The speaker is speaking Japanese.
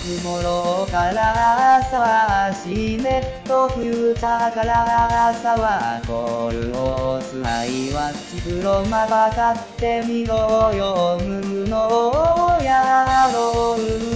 つ頃から朝は湿っとフューチャーから朝はコールをスハイはプロマバ買ってみろよ無のやろう